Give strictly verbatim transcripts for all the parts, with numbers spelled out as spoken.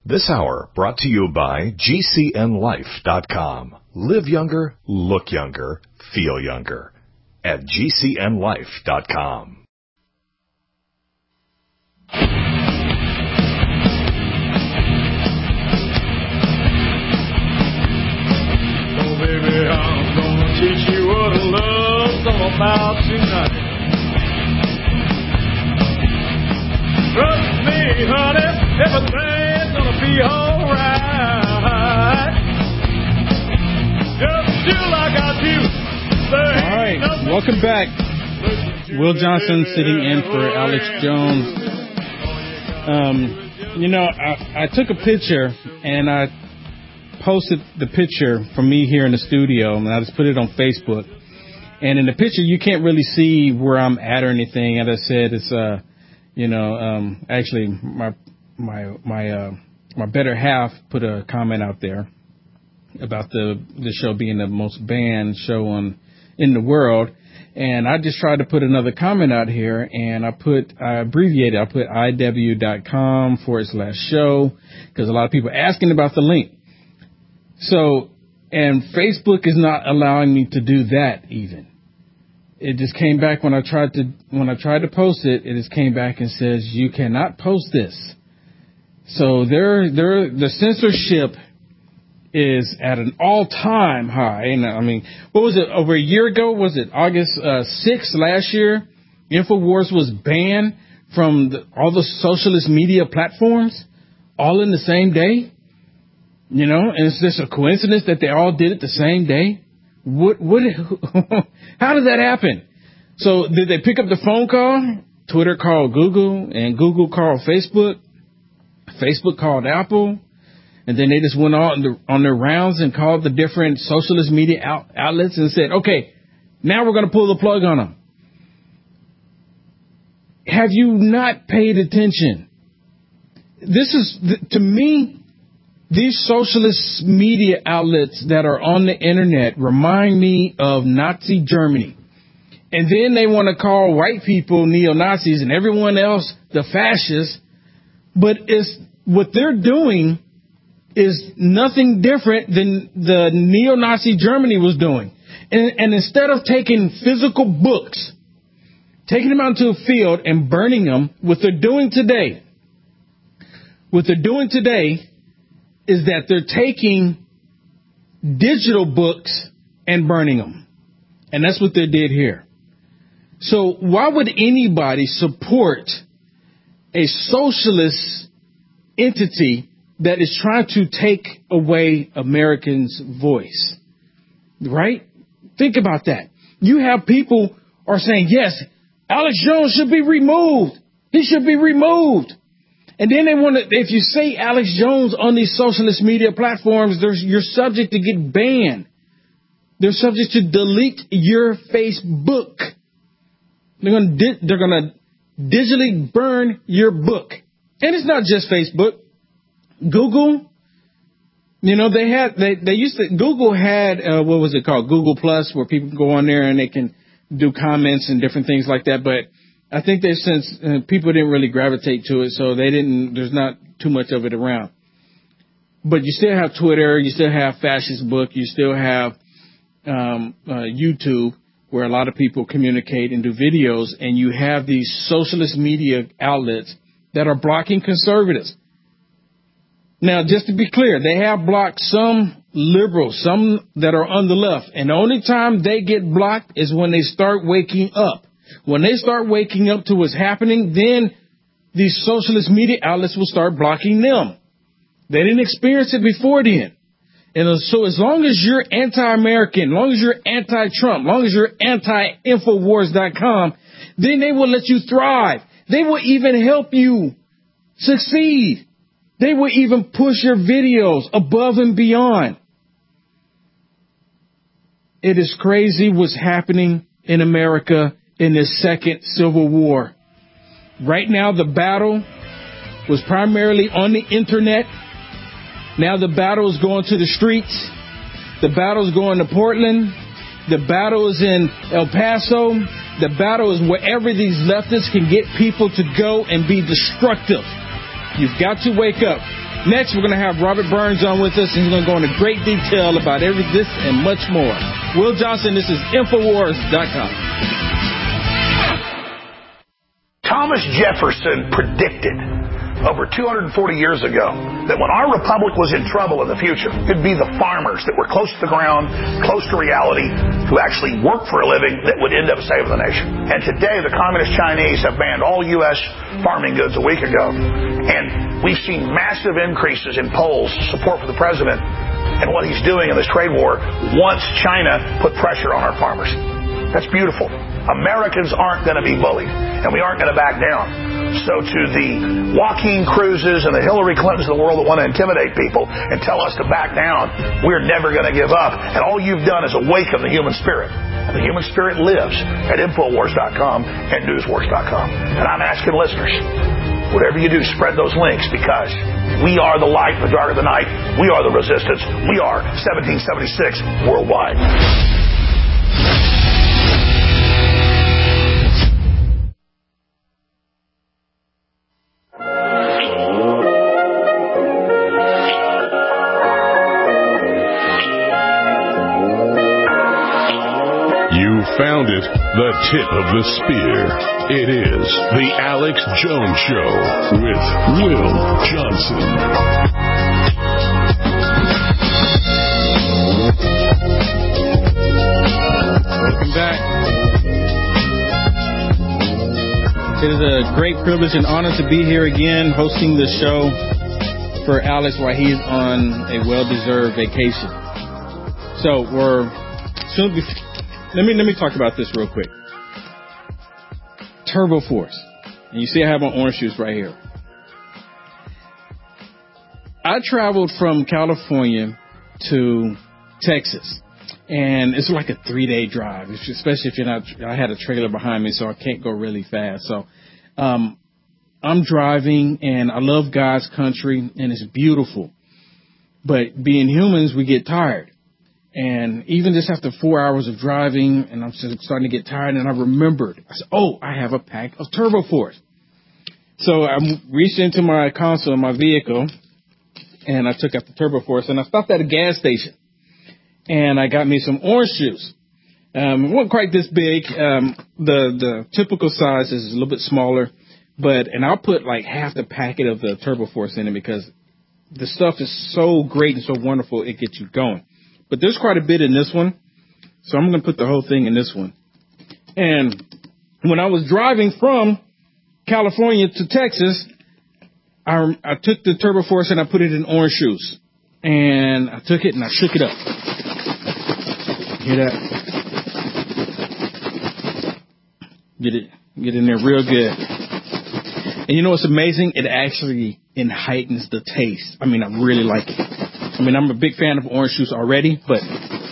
This hour brought to you by G C N life dot com. Live younger, look younger, feel younger at G C N life dot com. Oh, baby, I'm gonna teach you what love's all about tonight. Trust me, honey, everything's gonna be alright. Just do like I do. All right, welcome back. Will Johnson sitting in for Alex Jones. Um, you know, I, I took a picture and I posted the picture from me here in the studio, and I just put it on Facebook. And in the picture, you can't really see where I'm at or anything. As I said, it's uh, you know, um, actually my my my uh, my better half put a comment out there about the the show being the most banned show on in the world, and I just tried to put another comment out here, and I put I abbreviated I put I W dot com forward slash show because a lot of people are asking about the link. So, and Facebook is not allowing me to do that even. It just came back when I tried to when I tried to post it. It just came back and says you cannot post this. So they're they're the censorship is at an all-time high. And I mean, what was it, over a year ago? Was it August uh, sixth last year? InfoWars was banned from the, all the socialist media platforms all in the same day. You know, and it's just a coincidence that they all did it the same day. What, what, how did that happen? So did they pick up the phone call? Twitter called Google, and Google called Facebook. Facebook called Apple. And then they just went on, on their rounds and called the different socialist media out, outlets and said, okay, now we're going to pull the plug on them. Have you not paid attention? This is, to me, these socialist media outlets that are on the internet remind me of Nazi Germany. And then they want to call white people neo-Nazis and everyone else the fascists. But it's, what they're doing is nothing different than the neo-Nazi Germany was doing. And, and instead of taking physical books, taking them out into a field and burning them, what they're doing today, what they're doing today is that they're taking digital books and burning them. And that's what they did here. So why would anybody support a socialist entity that is trying to take away Americans' voice? Right? Think about that. You have people are saying, yes, Alex Jones should be removed. He should be removed. And then they want to, if you say Alex Jones on these socialist media platforms, there's, you're subject to get banned. They're subject to delete your Facebook. They're going to, they're going to digitally burn your book. And it's not just Facebook. Google, you know, they had, they, they used to, Google had, uh, what was it called? Google Plus, where people can go on there and they can do comments and different things like that. But I think that since uh, people didn't really gravitate to it, so they didn't, there's not too much of it around. But you still have Twitter, you still have Fascist Book, you still have um, uh, YouTube, where a lot of people communicate and do videos, and you have these socialist media outlets that are blocking conservatives. Now, just to be clear, they have blocked some liberals, some that are on the left, and the only time they get blocked is when they start waking up. When they start waking up to what's happening, then these socialist media outlets will start blocking them. They didn't experience it before then. And so as long as you're anti-American, as long as you're anti-Trump, as long as you're anti infowars dot com, then they will let you thrive. They will even help you succeed. They will even push your videos above and beyond. It is crazy what's happening in America in this second Civil War. Right now, the battle was primarily on the internet. Now the battle is going to the streets. The battle is going to Portland. The battle is in El Paso. The battle is wherever these leftists can get people to go and be destructive. You've got to wake up. Next, we're going to have Robert Burns on with us, and he's going to go into great detail about every this and much more. Will Johnson, this is Infowars dot com. Thomas Jefferson predicted over two hundred forty years ago that when our republic was in trouble in the future, it'd be the farmers that were close to the ground, close to reality, who actually worked for a living that would end up saving the nation. And today, the communist Chinese have banned all U S farming goods a week ago. And we've seen massive increases in polls support for the president and what he's doing in this trade war once China put pressure on our farmers. That's beautiful. Americans aren't going to be bullied, and we aren't going to back down. So to the Joaquin Cruzes and the Hillary Clintons of the world that want to intimidate people and tell us to back down, we're never going to give up. And all you've done is awaken the human spirit. And the human spirit lives at Infowars dot com and Newswars dot com. And I'm asking listeners, whatever you do, spread those links, because we are the light in the dark of the night. We are the resistance. We are seventeen seventy-six worldwide. Found it, the tip of the spear. It is the Alex Jones Show with Will Johnson. Welcome back. It is a great privilege and honor to be here again hosting the show for Alex while he's on a well-deserved vacation. So we're soon be Let me let me talk about this real quick. Turbo Force. And you see I have my orange juice right here. I traveled from California to Texas. And it's like a three-day drive, especially if you're not, I had a trailer behind me, so I can't go really fast. So um, I'm driving, and I love God's country, and it's beautiful. But being humans, we get tired. And even just after four hours of driving, and I'm starting to get tired, and I remembered, I said, oh, I have a pack of Turbo Force. So I reached into my console in my vehicle, and I took out the Turbo Force, and I stopped at a gas station, and I got me some orange juice. Um, it wasn't quite this big. Um, the, the typical size is a little bit smaller, but, and I'll put like half the packet of the Turbo Force in it because the stuff is so great and so wonderful, it gets you going. But there's quite a bit in this one, so I'm going to put the whole thing in this one. And when I was driving from California to Texas, I, I took the Turbo Force and I put it in orange juice. And I took it and I shook it up. Hear that? Get it, get in there real good. And you know what's amazing? It actually heightens the taste. I mean, I really like it. I mean, I'm a big fan of orange juice already, but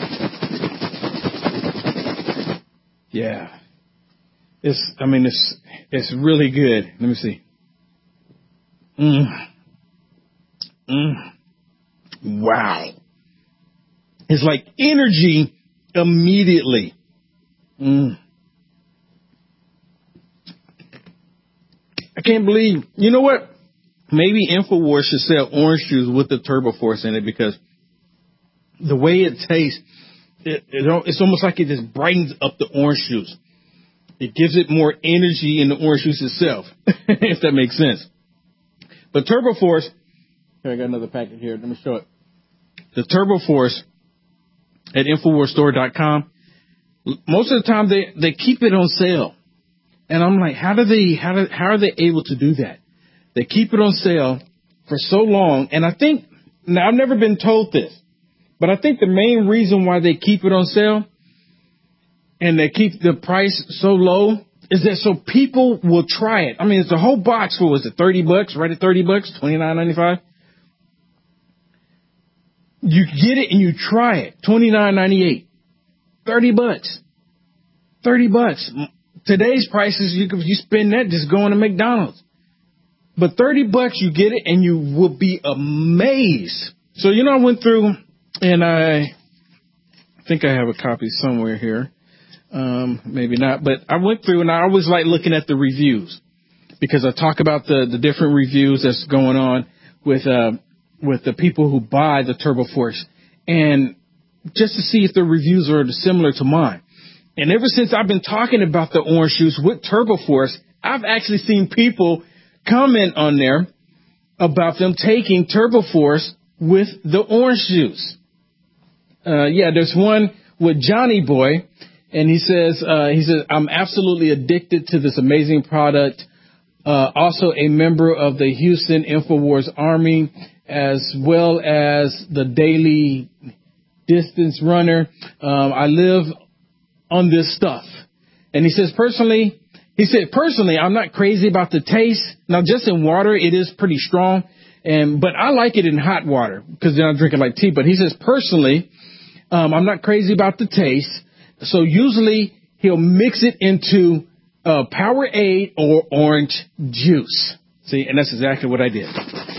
yeah, it's, I mean, it's, it's really good. Let me see. Mm. Mm. Wow. It's like energy immediately. Mm. I can't believe, you know what? Maybe InfoWars should sell orange juice with the Turbo Force in it, because the way it tastes, it, it, it's almost like it just brightens up the orange juice. It gives it more energy in the orange juice itself, if that makes sense. But Turbo Force, here I got another packet here. Let me show it. The Turbo Force at Infowars Store dot com. Most of the time they, they keep it on sale. And I'm like, how do they, how do, how are they able to do that? They keep it on sale for so long. And I think, now I've never been told this, but I think the main reason why they keep it on sale and they keep the price so low is that so people will try it. I mean, it's a whole box for, was it thirty bucks, right at thirty bucks, twenty-nine ninety-five. You get it and you try it, twenty-nine ninety-eight, thirty bucks, thirty bucks. Today's prices, you can, you spend that just going to McDonald's. But thirty bucks, you get it, and you will be amazed. So, you know, I went through, and I think I have a copy somewhere here. Um, maybe not. But I went through, and I always like looking at the reviews, because I talk about the, the different reviews that's going on with uh, with the people who buy the Turbo Force, and just to see if the reviews are similar to mine. And ever since I've been talking about the orange juice with Turbo Force, I've actually seen people comment on there about them taking Turbo Force with the orange juice. Uh, yeah, there's one with Johnny Boy, and he says, uh, he says, I'm absolutely addicted to this amazing product. Uh, also a member of the Houston InfoWars Army, as well as the daily distance runner. Um, I live on this stuff. And he says, personally, he said, personally, I'm not crazy about the taste. Now, just in water, it is pretty strong. And, but I like it in hot water because then I drink it like tea. But he says, personally, um, I'm not crazy about the taste. So usually he'll mix it into uh, Powerade or orange juice. See, and that's exactly what I did.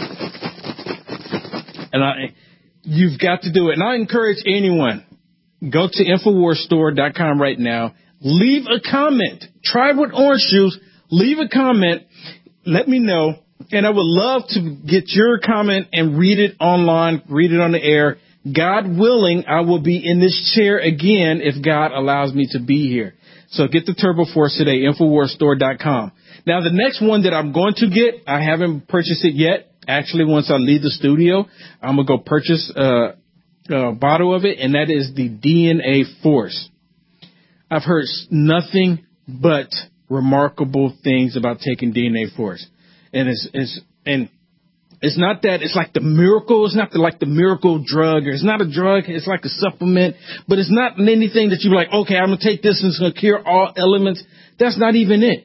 And I, you've got to do it. And I encourage anyone, go to Infowars Store dot com right now. Leave a comment. Try with orange juice. Leave a comment. Let me know. And I would love to get your comment and read it online, read it on the air. God willing, I will be in this chair again if God allows me to be here. So get the Turbo Force today, Infowars Store dot com. Now, the next one that I'm going to get, I haven't purchased it yet. Actually, once I leave the studio, I'm going to go purchase uh, a bottle of it, and that is the D N A Force. I've heard nothing but remarkable things about taking D N A Force. And it's, it's, and it's not that it's like the miracle. It's not the, like the miracle drug, or it's not a drug. It's like a supplement, but it's not anything that you're like, okay, I'm going to take this and it's going to cure all elements. That's not even it.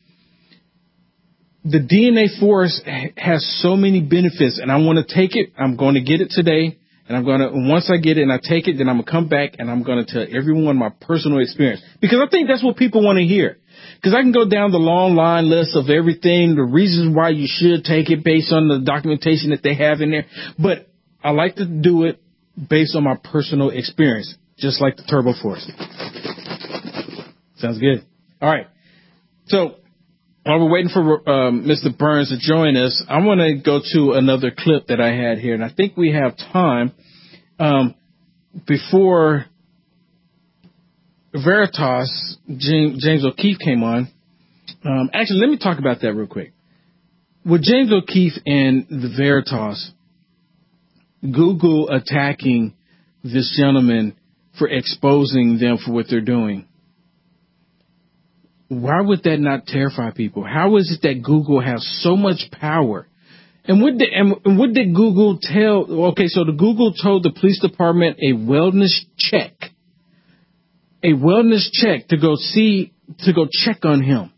The D N A Force has so many benefits, and I want to take it. I'm going to get it today, and I'm going to, once I get it and I take it, then I'm going to come back and I'm going to tell everyone my personal experience, because I think that's what people want to hear. Because I can go down the long line list of everything, the reasons why you should take it based on the documentation that they have in there. But I like to do it based on my personal experience, just like the Turbo Force. Sounds good. All right. So while we're waiting for um, Mister Burns to join us, I want to go to another clip that I had here. And I think we have time um, before Veritas, James, James O'Keefe came on. Um, actually, let me talk about that real quick. With James O'Keefe and the Veritas, Google attacking this gentleman for exposing them for what they're doing, why would that not terrify people? How is it that Google has so much power? And what did, and what did Google tell? Okay, so the Google told the police department a wellness check. A wellness check to go see, to go check on him.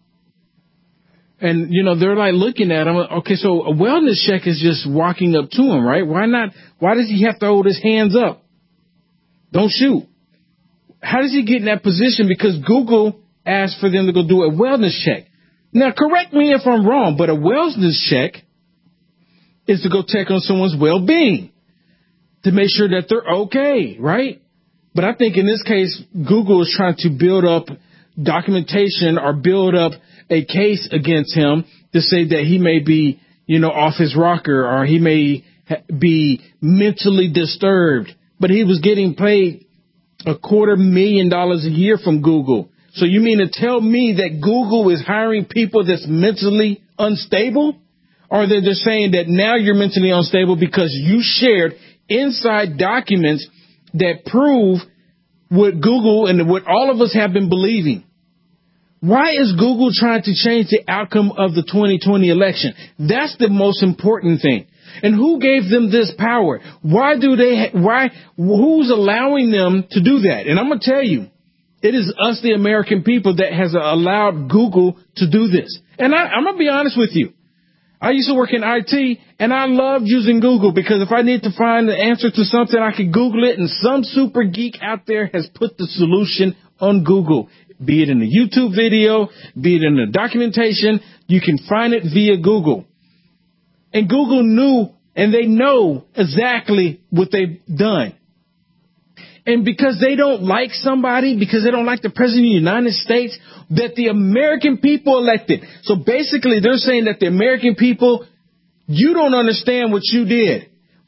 And, you know, they're like looking at him. Okay, so a wellness check is just walking up to him, right? Why not? Why does he have to hold his hands up? Don't shoot. How does he get in that position? Because Google asked for them to go do a wellness check. Now, correct me if I'm wrong, but a wellness check is to go check on someone's well-being, to make sure that they're okay, right? But I think in this case, Google is trying to build up documentation or build up a case against him to say that he may be, you know, off his rocker, or he may ha- be mentally disturbed. But he was getting paid a quarter million dollars a year from Google. So you mean to tell me that Google is hiring people that's mentally unstable? Or that they're saying that now you're mentally unstable because you shared inside documents that prove what Google and what all of us have been believing? Why is Google trying to change the outcome of the twenty twenty election? That's the most important thing. And who gave them this power? Why do they, ha- why, who's allowing them to do that? And I'm going to tell you, it is us, the American people, that has allowed Google to do this. And I, I'm going to be honest with you. I used to work in I T, and I loved using Google, because if I need to find the answer to something, I could Google it, and some super geek out there has put the solution on Google. Be it in a YouTube video, be it in the documentation, you can find it via Google. And Google knew, and they know exactly what they've done. And because they don't like somebody, because they don't like the president of the United States, that the American people elected. So basically, they're saying that the American people, you don't understand what you did.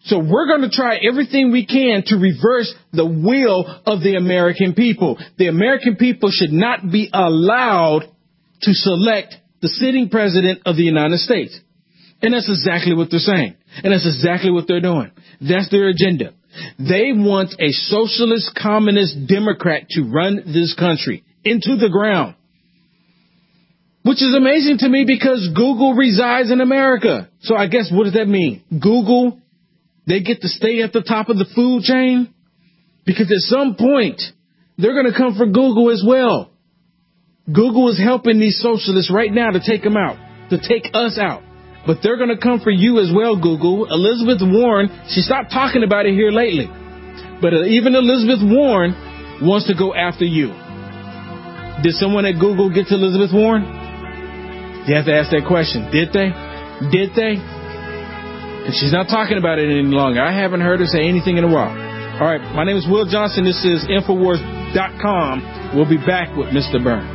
So we're going to try everything we can to reverse the will of the American people. The American people should not be allowed to select the sitting president of the United States. And that's exactly what they're saying. And that's exactly what they're doing. That's their agenda. They want a socialist, communist Democrat to run this country into the ground. Which is amazing to me because Google resides in America. So I guess what does that mean? Google, they get to stay at the top of the food chain? Because at some point, they're going to come for Google as well. Google is helping these socialists right now to take them out, to take us out. But they're going to come for you as well, Google. Elizabeth Warren, she stopped talking about it here lately. But even Elizabeth Warren wants to go after you. Did someone at Google get to Elizabeth Warren? You have to ask that question. Did they? Did they? And she's not talking about it any longer. I haven't heard her say anything in a while. All right. My name is Will Johnson. This is Infowars dot com. We'll be back with Mister Burns.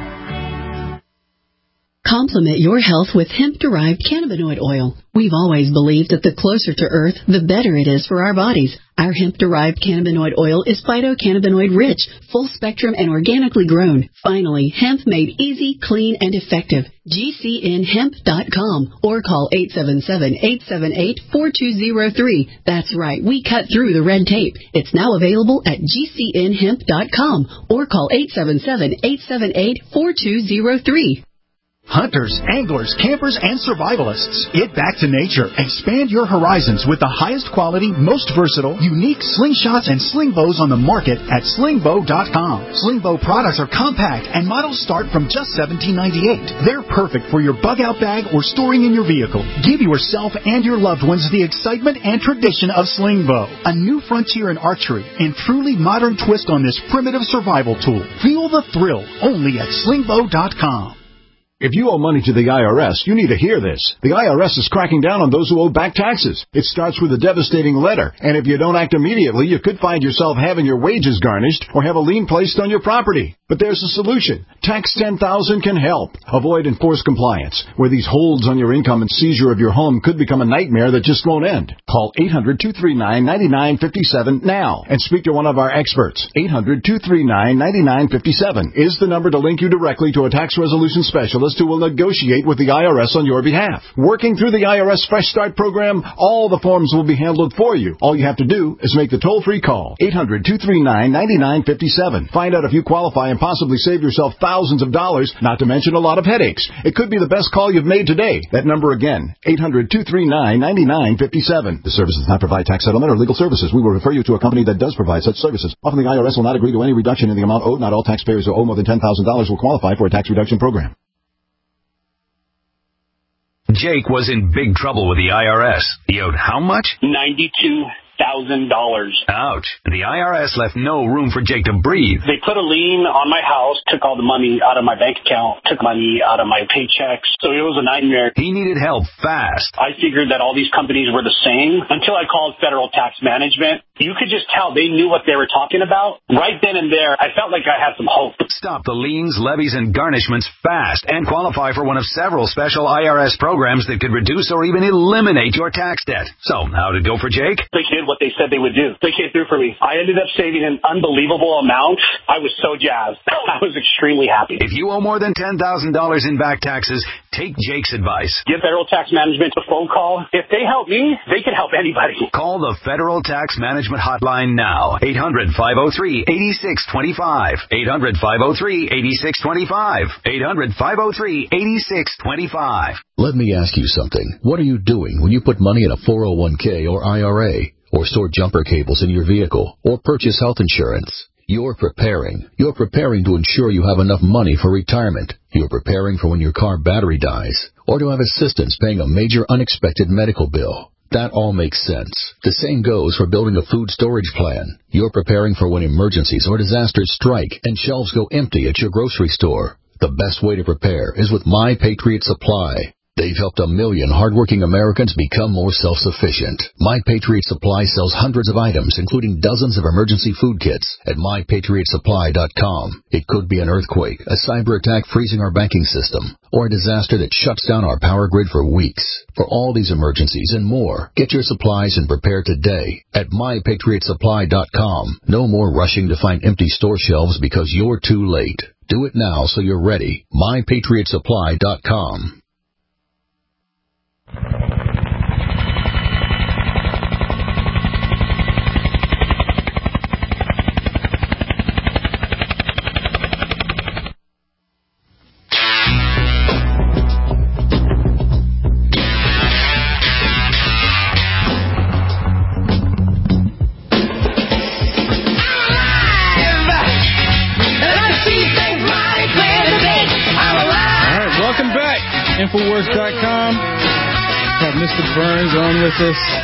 Complement your health with hemp-derived cannabinoid oil. We've always believed that the closer to Earth, the better it is for our bodies. Our hemp-derived cannabinoid oil is phytocannabinoid-rich, full-spectrum, and organically grown. Finally, hemp made easy, clean, and effective. G C N hemp dot com or call eight seven seven, eight seven eight, four two zero three. That's right, we cut through the red tape. It's now available at G C N hemp dot com or call eight seven seven, eight seven eight, four two zero three. Hunters, anglers, campers, and survivalists. Get back to nature. Expand your horizons with the highest quality, most versatile, unique slingshots and sling bows on the market at sling bow dot com. Sling bow products are compact and models start from just seventeen ninety-eight. They're perfect for your bug out bag or storing in your vehicle. Give yourself and your loved ones the excitement and tradition of sling bow, a new frontier in archery and truly modern twist on this primitive survival tool. Feel the thrill only at sling bow dot com. If you owe money to the I R S, you need to hear this. The I R S is cracking down on those who owe back taxes. It starts with a devastating letter, and if you don't act immediately, you could find yourself having your wages garnished or have a lien placed on your property. But there's a solution. Tax ten thousand can help. Avoid enforced compliance, where these holds on your income and seizure of your home could become a nightmare that just won't end. Call eight hundred, two three nine, nine nine five seven now and speak to one of our experts. eight hundred, two three nine, nine nine five seven is the number to link you directly to a tax resolution specialist who will negotiate with the I R S on your behalf. Working through the I R S Fresh Start program, all the forms will be handled for you. All you have to do is make the toll-free call. eight hundred, two three nine, nine nine five seven. Find out if you qualify and possibly save yourself thousands of dollars, not to mention a lot of headaches. It could be the best call you've made today. That number again, eight hundred, two three nine, nine nine five seven. The service does not provide tax settlement or legal services. We will refer you to a company that does provide such services. Often the I R S will not agree to any reduction in the amount owed. Not all taxpayers who owe more than ten thousand dollars will qualify for a tax reduction program. Jake was in big trouble with the I R S. He owed how much? ninety-two thousand dollars. Ouch. The I R S left no room for Jake to breathe. They put a lien on my house, took all the money out of my bank account, took money out of my paychecks. So it was a nightmare. He needed help fast. I figured that all these companies were the same until I called Federal Tax Management. You could just tell they knew what they were talking about. Right then and there, I felt like I had some hope. Stop the liens, levies, and garnishments fast and qualify for one of several special I R S programs that could reduce or even eliminate your tax debt. So, how did it go for Jake? They did what they said they would do. They came through for me. I ended up saving an unbelievable amount. I was so jazzed. I was extremely happy. If you owe more than ten thousand dollars in back taxes, take Jake's advice. Give Federal Tax Management a phone call. If they help me, they can help anybody. Call the Federal Tax Management Hotline now. eight hundred, five oh three, eight six two five. eight hundred, five oh three, eight six two five. eight hundred, five oh three, eight six two five. Let me ask you something. What are you doing when you put money in a four oh one k or I R A, or store jumper cables in your vehicle, or purchase health insurance? You're preparing. You're preparing to ensure you have enough money for retirement. You're preparing for when your car battery dies, or to have assistance paying a major unexpected medical bill. That all makes sense. The same goes for building a food storage plan. You're preparing for when emergencies or disasters strike and shelves go empty at your grocery store. The best way to prepare is with My Patriot Supply. They've helped a million hardworking Americans become more self-sufficient. My Patriot Supply sells hundreds of items, including dozens of emergency food kits at my patriot supply dot com. It could be an earthquake, a cyber attack freezing our banking system, or a disaster that shuts down our power grid for weeks. For all these emergencies and more, get your supplies and prepare today at my patriot supply dot com. No more rushing to find empty store shelves because you're too late. Do it now so you're ready. my patriot supply dot com. Infowars dot com. Have Mister Burns on with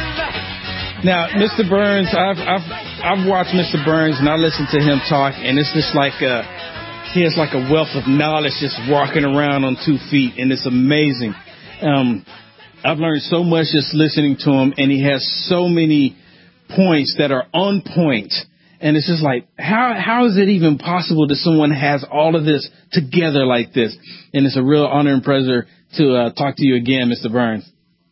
us. Now, Mister Burns, I've I've I've watched Mister Burns and I listen to him talk, and it's just like a, he has like a wealth of knowledge just walking around on two feet, and it's amazing. Um, I've learned so much just listening to him, and he has so many points that are on point. And it's just like, how how is it even possible that someone has all of this together like this? And it's a real honor and pleasure to uh, talk to you again, Mister Burns.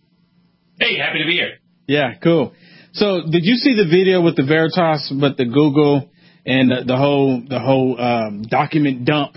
Hey, happy to be here. Yeah, cool. So, did you see the video with the Veritas, but the Google and the, the whole the whole um, document dump?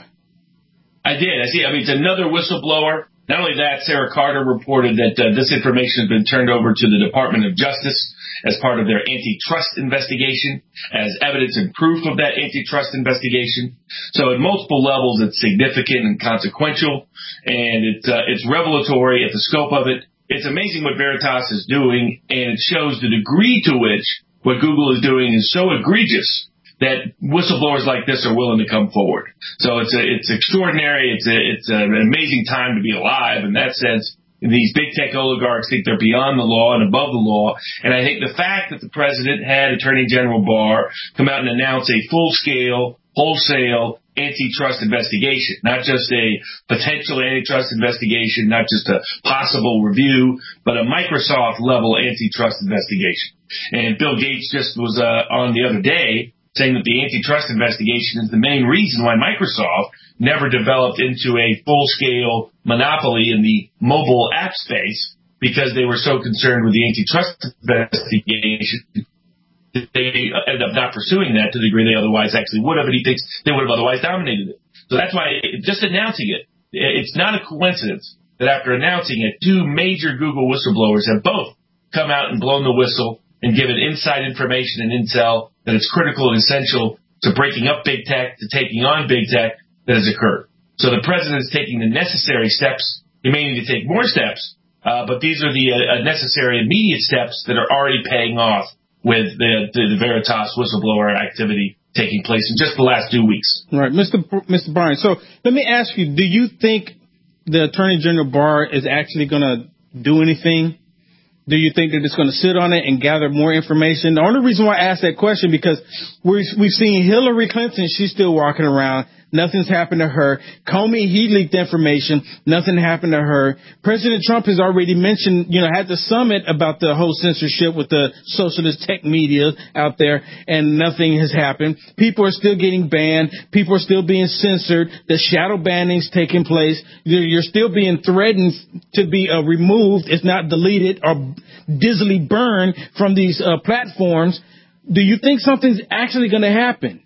I did. I see. I mean, it's another whistleblower. Not only that, Sarah Carter reported that uh, this information has been turned over to the Department of Justice as part of their antitrust investigation, as evidence and proof of that antitrust investigation. So at multiple levels, it's significant and consequential, and it's, uh, it's revelatory at the scope of it. It's amazing what Veritas is doing, and it shows the degree to which what Google is doing is so egregious that whistleblowers like this are willing to come forward. So it's a, it's extraordinary. It's a, it's an amazing time to be alive in that sense. These big tech oligarchs think they're beyond the law and above the law. And I think the fact that the president had Attorney General Barr come out and announce a full-scale, wholesale antitrust investigation, not just a potential antitrust investigation, not just a possible review, but a Microsoft-level antitrust investigation. And Bill Gates just was uh, on the other day saying that the antitrust investigation is the main reason why Microsoft never developed into a full-scale monopoly in the mobile app space, because they were so concerned with the antitrust investigation that they ended up not pursuing that to the degree they otherwise actually would have, and he thinks they would have otherwise dominated it. So that's why it, just announcing it, it's not a coincidence that after announcing it, two major Google whistleblowers have both come out and blown the whistle and given inside information and intel that it's critical and essential to breaking up big tech, to taking on big tech that has occurred. So the president is taking the necessary steps. He may need to take more steps, uh, but these are the uh, necessary immediate steps that are already paying off with the, the, the Veritas whistleblower activity taking place in just the last two weeks. Right, Mister B- Mister Barnes. So let me ask you, do you think the Attorney General Barr is actually going to do anything? Do you think they're just going to sit on it and gather more information? The only reason why I asked that question, because we're, we've seen Hillary Clinton, she's still walking around. Nothing's happened to her. Comey, he leaked information. Nothing happened to her. President Trump has already mentioned, you know, had the summit about the whole censorship with the socialist tech media out there, and nothing has happened. People are still getting banned. People are still being censored. The shadow banning's taking place. You're, you're still being threatened to be uh, removed, if not deleted or dizzily burned from these uh, platforms. Do you think something's actually going to happen?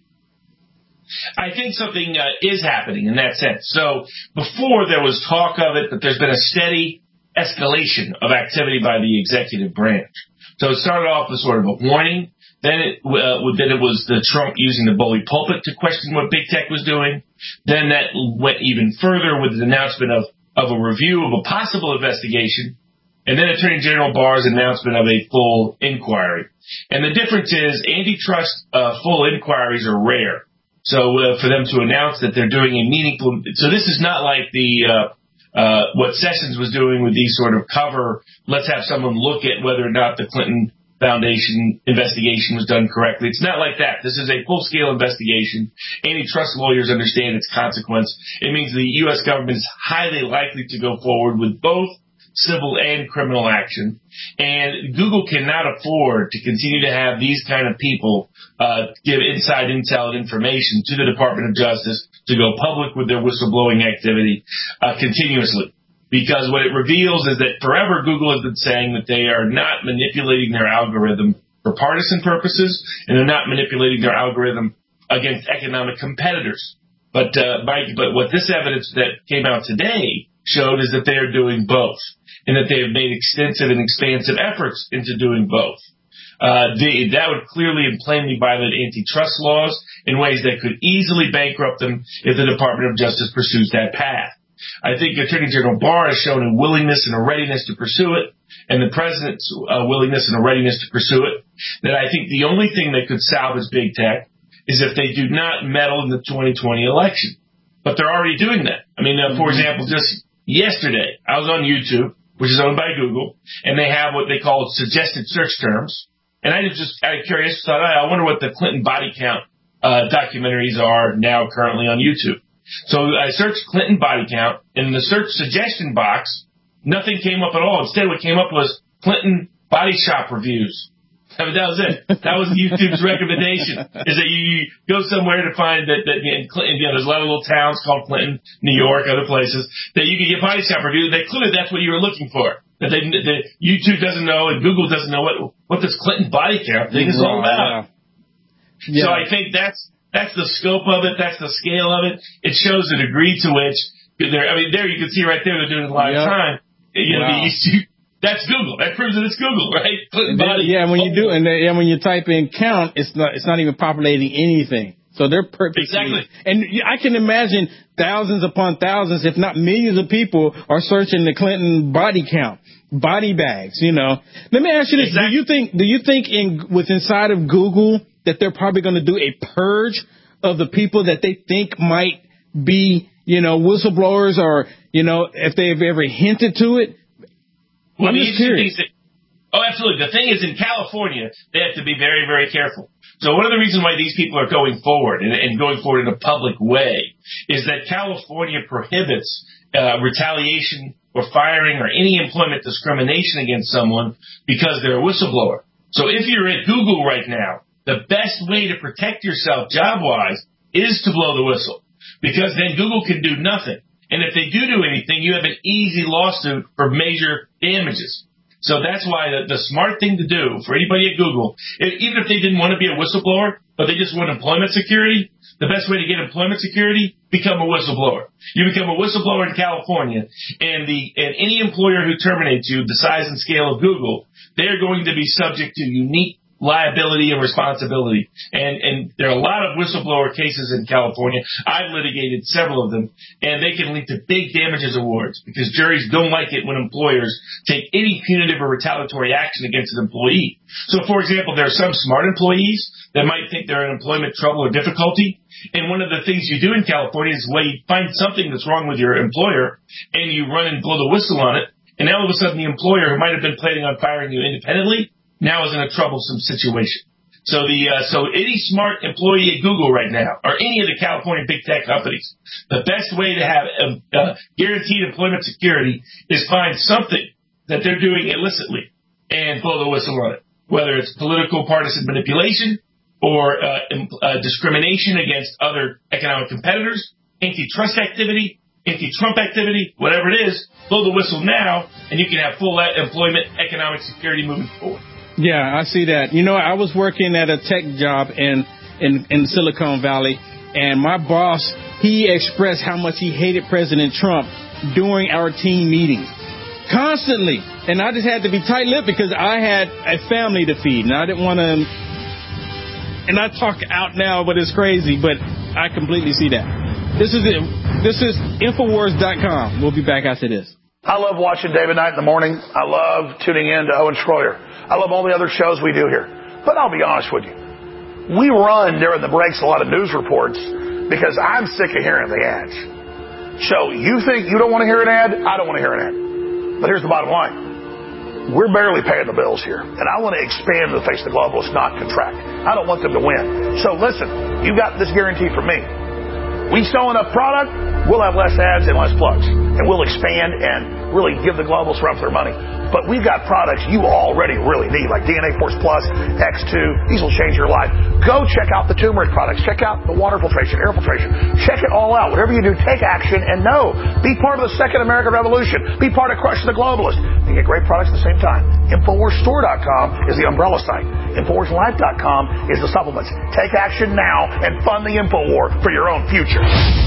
I think something uh, is happening in that sense. So before there was talk of it, but there's been a steady escalation of activity by the executive branch. So it started off with sort of a warning. Then it, uh, then it was the Trump using the bully pulpit to question what big tech was doing. Then that went even further with the announcement of, of a review of a possible investigation. And then Attorney General Barr's announcement of a full inquiry. And the difference is antitrust uh, full inquiries are rare. So uh, for them to announce that they're doing a meaningful, so this is not like the uh, uh, what Sessions was doing with these sort of cover, let's have someone look at whether or not the Clinton Foundation investigation was done correctly. It's not like that. This is a full-scale investigation. Antitrust lawyers understand its consequence. It means the U S government is highly likely to go forward with both civil and criminal action. And Google cannot afford to continue to have these kind of people uh, give inside intel information to the Department of Justice to go public with their whistleblowing activity uh, continuously. Because what it reveals is that forever Google has been saying that they are not manipulating their algorithm for partisan purposes, and they're not manipulating their algorithm against economic competitors. But, uh, Mike, but what this evidence that came out today showed is that they are doing both, and that they have made extensive and expansive efforts into doing both. Uh, they, that would clearly and plainly violate antitrust laws in ways that could easily bankrupt them if the Department of Justice pursues that path. I think Attorney General Barr has shown a willingness and a readiness to pursue it, and the President's uh, willingness and a readiness to pursue it, that I think the only thing that could salvage big tech is if they do not meddle in the twenty twenty election. But they're already doing that. I mean, uh, for example, just yesterday, I was on YouTube, which is owned by Google, and they have what they call suggested search terms. And I just, out of curiosity, thought, I wonder what the Clinton body count uh, documentaries are now currently on YouTube. So I searched Clinton body count, and in the search suggestion box, nothing came up at all. Instead, what came up was Clinton body shop reviews. I mean, that was it. That was YouTube's recommendation, is that you go somewhere to find that, that in Clinton, you know, there's a lot of little towns called Clinton, New York, other places, that you can get body shop reviews. That clearly that's what you were looking for. That, they, that YouTube doesn't know and Google doesn't know what, what this Clinton body count thing is all about. Yeah. So I think that's, that's the scope of it. That's the scale of it. It shows the degree to which they're, I mean, there you can see right there they're doing it a lot of time. You know, wow. the, That's Google. That proves that it's Google, right? Body. Yeah, when you do, and yeah, when you type in count, it's not, it's not even populating anything. So they're purposely. Exactly. And I can imagine thousands upon thousands, if not millions of people are searching the Clinton body count, body bags, you know. Let me ask you this. Exactly. Do you think, do you think in, with inside of Google that they're probably going to do a purge of the people that they think might be, you know, whistleblowers, or, you know, if they've ever hinted to it? Well, I'm just curious. That, oh, absolutely. The thing is, in California, they have to be very, very careful. So one of the reasons why these people are going forward and, and going forward in a public way is that California prohibits uh, retaliation or firing or any employment discrimination against someone because they're a whistleblower. So if you're at Google right now, the best way to protect yourself job-wise is to blow the whistle, because then Google can do nothing. And if they do do anything, you have an easy lawsuit for major damages. So that's why the, the smart thing to do for anybody at Google, if, even if they didn't want to be a whistleblower, but they just want employment security, the best way to get employment security, become a whistleblower. You become a whistleblower in California, and the and any employer who terminates you, the size and scale of Google, they're going to be subject to unique liability and responsibility. And, and there are a lot of whistleblower cases in California. I've litigated several of them, and they can lead to big damages awards because juries don't like it when employers take any punitive or retaliatory action against an employee. So, for example, there are some smart employees that might think they're in employment trouble or difficulty. And one of the things you do in California is when you find something that's wrong with your employer and you run and blow the whistle on it, and now all of a sudden the employer who might have been planning on firing you independently now is in a troublesome situation. So the uh, so any smart employee at Google right now, or any of the California big tech companies, the best way to have um, uh, guaranteed employment security is find something that they're doing illicitly and blow the whistle on it, whether it's political partisan manipulation or uh, uh, discrimination against other economic competitors, antitrust activity, anti-Trump activity, whatever it is. Blow the whistle now, and you can have full employment, economic security moving forward. Yeah, I see that. You know, I was working at a tech job in, in, in Silicon Valley, and my boss, he expressed how much he hated President Trump during our team meetings. Constantly. And I just had to be tight-lipped because I had a family to feed, and I didn't want to... And I talk out now, but it's crazy, but I completely see that. This is it. This is Infowars dot com. We'll be back after this. I love watching David Knight in the morning. I love tuning in to Owen Schroyer. I love all the other shows we do here. But I'll be honest with you. We run during the breaks a lot of news reports because I'm sick of hearing the ads. So you think you don't want to hear an ad? I don't want to hear an ad. But here's the bottom line. We're barely paying the bills here. And I want to expand the face of the globalists, not contract. I don't want them to win. So listen, you got this guarantee from me. We sell enough product, we'll have less ads and less plugs. And we'll expand and really give the globalists run for their money. But we've got products you already really need, like D N A Force Plus, X two. These will change your life. Go check out the turmeric products. Check out the water filtration, air filtration. Check it all out. Whatever you do, take action and know. Be part of the second American Revolution. Be part of crushing the globalists. You get great products at the same time. Infowars Store dot com is the umbrella site. Infowars Life dot com is the supplements. Take action now and fund the InfoWar for your own future.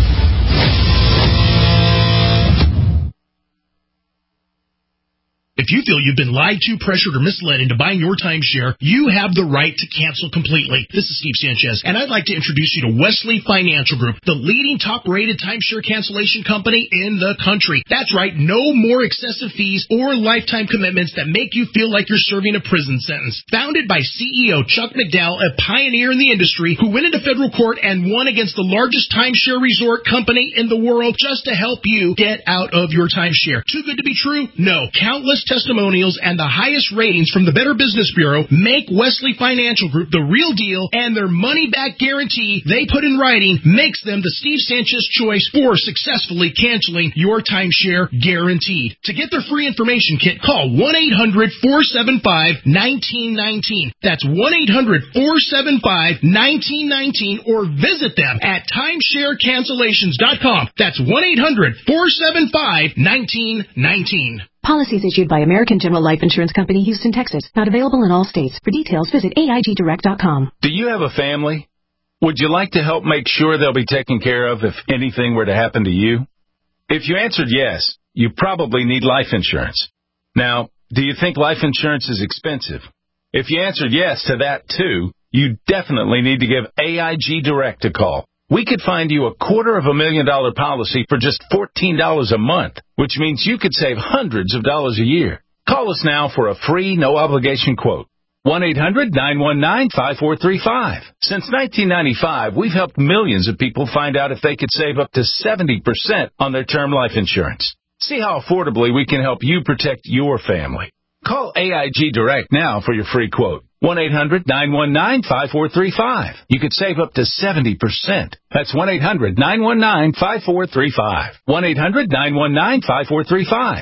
If you feel you've been lied to, pressured, or misled into buying your timeshare, you have the right to cancel completely. This is Steve Sanchez, and I'd like to introduce you to Wesley Financial Group, the leading top-rated timeshare cancellation company in the country. That's right, no more excessive fees or lifetime commitments that make you feel like you're serving a prison sentence. Founded by C E O Chuck McDowell, a pioneer in the industry who went into federal court and won against the largest timeshare resort company in the world just to help you get out of your timeshare. Too good to be true? No. Countless testimonials and the highest ratings from the Better Business Bureau make Wesley Financial Group the real deal, and their money-back guarantee they put in writing makes them the Steve Sanchez choice for successfully canceling your timeshare guaranteed. To get their free information kit, call one eight hundred four seven five one nine one nine. That's one eight hundred four seven five one nine one nine, or visit them at timeshare cancellations dot com. That's one eight hundred four seven five one nine one nine. Policies issued by American General Life Insurance Company, Houston, Texas. Not available in all states. For details, visit A I G direct dot com. Do you have a family? Would you like to help make sure they'll be taken care of if anything were to happen to you? If you answered yes, you probably need life insurance. Now, do you think life insurance is expensive? If you answered yes to that too, you definitely need to give A I G Direct a call. We could find you a quarter of a million dollar policy for just fourteen dollars a month, which means you could save hundreds of dollars a year. Call us now for a free, no-obligation quote. one eight hundred nine one nine five four three five. Since nineteen ninety-five, we've helped millions of people find out if they could save up to seventy percent on their term life insurance. See how affordably we can help you protect your family. Call A I G Direct now for your free quote. one eight hundred nine one nine five four three five. You could save up to seventy percent. That's one eight hundred nine one nine five four three five. one eight hundred nine one nine five four three five.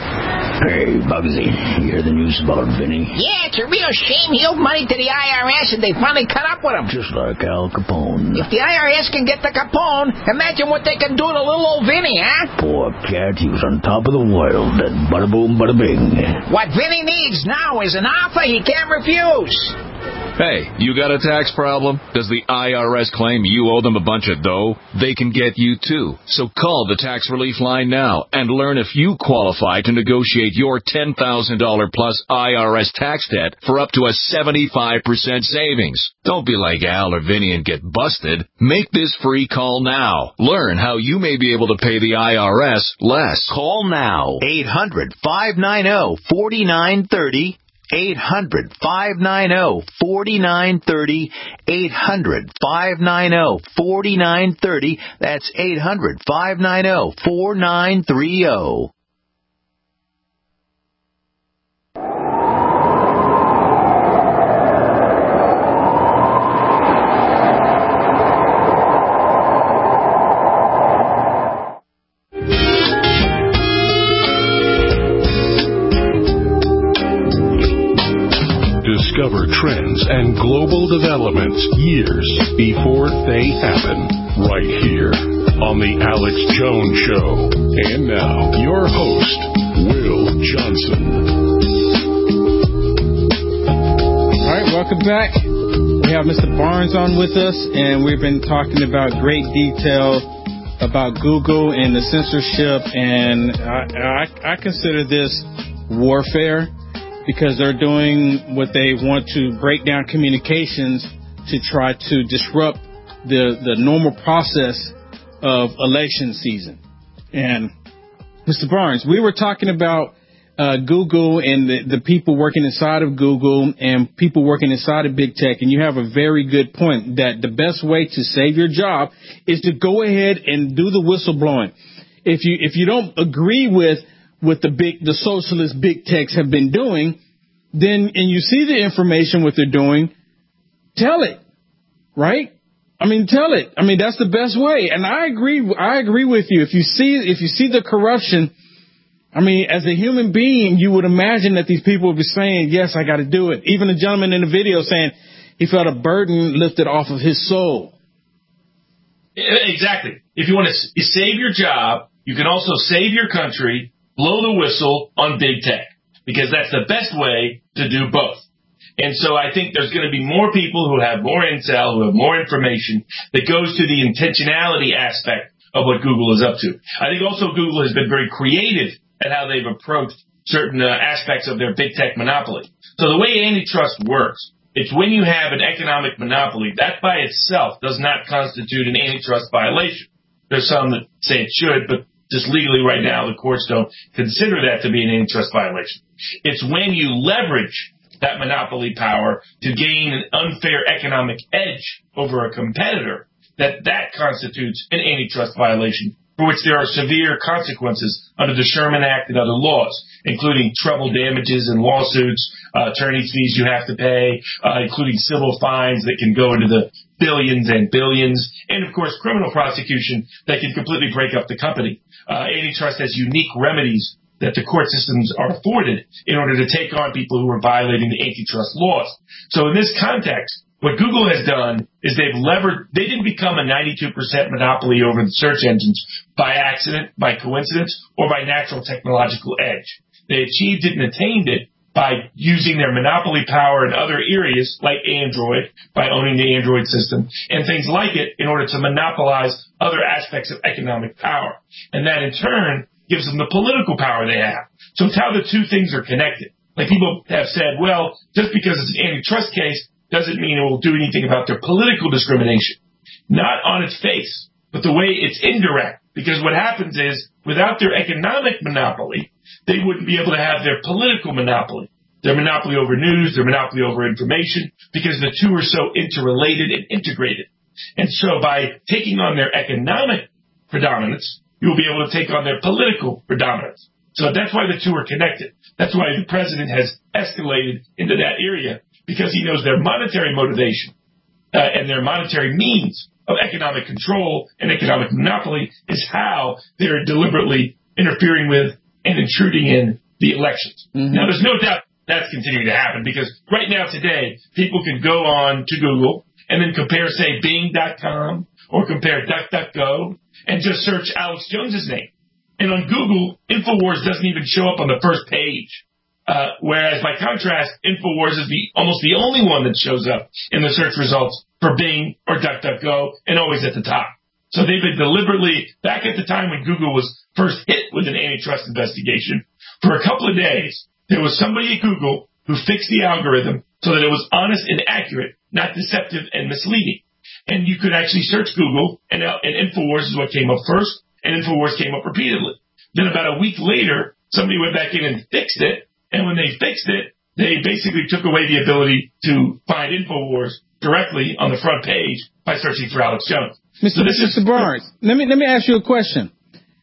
Hey, Bugsy, you hear the news about Vinny? Yeah, it's a real shame he owed money to the I R S and they finally cut up with him. Just like Al Capone. If the I R S can get the Capone, imagine what they can do to little old Vinny, huh? Poor cat, he was on top of the world, and bada boom, bada bing. What Vinny needs now is an offer he can't refuse. Hey, you got a tax problem? Does the I R S claim you owe them a bunch of dough? They can get you too. So call the Tax Relief Line now and learn if you qualify to negotiate your ten thousand dollars plus I R S tax debt for up to a seventy-five percent savings. Don't be like Al or Vinny and get busted. Make this free call now. Learn how you may be able to pay the I R S less. Call now. eight hundred five nine zero four nine three zero. eight hundred five nine zero four nine three zero. eight hundred five nine zero four nine three zero. That's eight hundred five nine zero four nine three zero. Discover trends and global developments years before they happen, right here on The Alex Jones Show. And now, your host, Will Johnson. All right, welcome back. We have Mister Barnes on with us, and we've been talking about great detail about Google and the censorship, and I, I, I consider this warfare, because they're doing what they want to break down communications to try to disrupt the, the normal process of election season. And Mister Barnes, we were talking about uh, Google and the, the people working inside of Google and people working inside of big tech. And you have a very good point that the best way to save your job is to go ahead and do the whistleblowing. If you if you don't agree with what the big, the socialist big techs have been doing, then, and you see the information, what they're doing, tell it, right? I mean, tell it. I mean, that's the best way. And I agree, I agree with you. If you see, if you see the corruption I mean, as a human being, you would imagine that these people would be saying, yes, I got to do it. Even the gentleman in the video saying he felt a burden lifted off of his soul. Exactly. If you want to save your job, you can also save your country, blow the whistle on big tech, because that's the best way to do both. And so I think there's going to be more people who have more intel, who have more information that goes to the intentionality aspect of what Google is up to. I think also Google has been very creative at how they've approached certain uh, aspects of their big tech monopoly. So the way antitrust works, it's when you have an economic monopoly, that by itself does not constitute an antitrust violation. There's some that say it should, but just legally right now, the courts don't consider that to be an antitrust violation. It's when you leverage that monopoly power to gain an unfair economic edge over a competitor that that constitutes an antitrust violation, for which there are severe consequences under the Sherman Act and other laws, including treble damages and lawsuits, uh, attorney's fees you have to pay, uh, including civil fines that can go into the billions and billions, and, of course, criminal prosecution that can completely break up the company. Uh, antitrust has unique remedies that the court systems are afforded in order to take on people who are violating the antitrust laws. So in this context, what Google has done is they've levered, they didn't become a ninety-two percent monopoly over the search engines by accident, by coincidence, or by natural technological edge. They achieved it and attained it by using their monopoly power in other areas like Android, by owning the Android system, and things like it in order to monopolize other aspects of economic power. And that in turn gives them the political power they have. So it's how the two things are connected. Like people have said, well, just because it's an antitrust case doesn't mean it will do anything about their political discrimination. Not on its face, but the way it's indirect. Because what happens is, without their economic monopoly, they wouldn't be able to have their political monopoly. Their monopoly over news, their monopoly over information, because the two are so interrelated and integrated. And so by taking on their economic predominance, you'll be able to take on their political predominance. So that's why the two are connected. That's why the president has escalated into that area, because he knows their monetary motivation uh, and their monetary means of economic control and economic monopoly is how they're deliberately interfering with and intruding in the elections. Mm-hmm. Now, there's no doubt that's continuing to happen, because right now today, people can go on to Google and then compare, say, Bing dot com or compare DuckDuckGo and just search Alex Jones's name. And on Google, InfoWars doesn't even show up on the first page. Uh, whereas by contrast, InfoWars is the almost the only one that shows up in the search results for Bing or DuckDuckGo, and always at the top. So they've been deliberately, back at the time when Google was first hit with an antitrust investigation, for a couple of days, there was somebody at Google who fixed the algorithm so that it was honest and accurate, not deceptive and misleading. And you could actually search Google, and, uh, and InfoWars is what came up first, and InfoWars came up repeatedly. Then about a week later, somebody went back in and fixed it, and when they fixed it, they basically took away the ability to find InfoWars directly on the front page by searching for Alex Jones. Mister So this Mister Is, Barnes, let me let me ask you a question.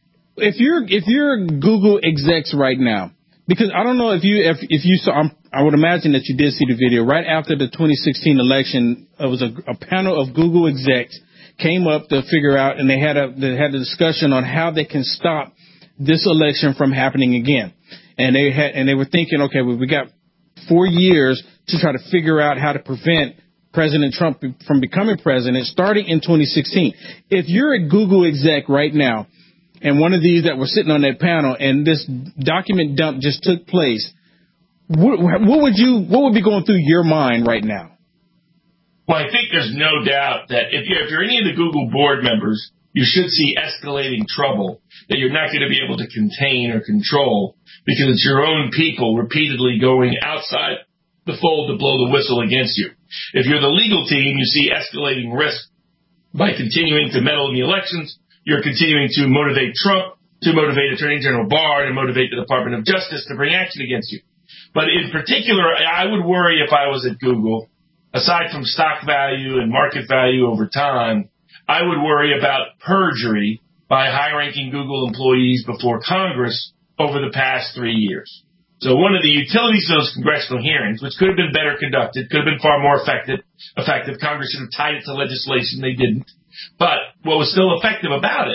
If you're if you're Google execs right now, because I don't know if you if if you saw, I'm, I would imagine that you did see the video right after the twenty sixteen election. It was a, a panel of Google execs came up to figure out, and they had a they had a discussion on how they can stop this election from happening again. And they had and they were thinking, okay, well, we got four years to try to figure out how to prevent President Trump from becoming president, starting in twenty sixteen. If you're a Google exec right now, and one of these that were sitting on that panel, and this document dump just took place, what, what would you, what would be going through your mind right now? Well, I think there's no doubt that if you're, if you're any of the Google board members, you should see escalating trouble that you're not going to be able to contain or control, because it's your own people repeatedly going outside the fold to blow the whistle against you. If you're the legal team, you see escalating risk by continuing to meddle in the elections. You're continuing to motivate Trump, to motivate Attorney General Barr, to motivate the Department of Justice to bring action against you. But in particular, I would worry if I was at Google, aside from stock value and market value over time, I would worry about perjury by high-ranking Google employees before Congress over the past three years. So one of the utilities of those congressional hearings, which could have been better conducted, could have been far more effective, effective. Congress should have tied it to legislation. They didn't. But what was still effective about it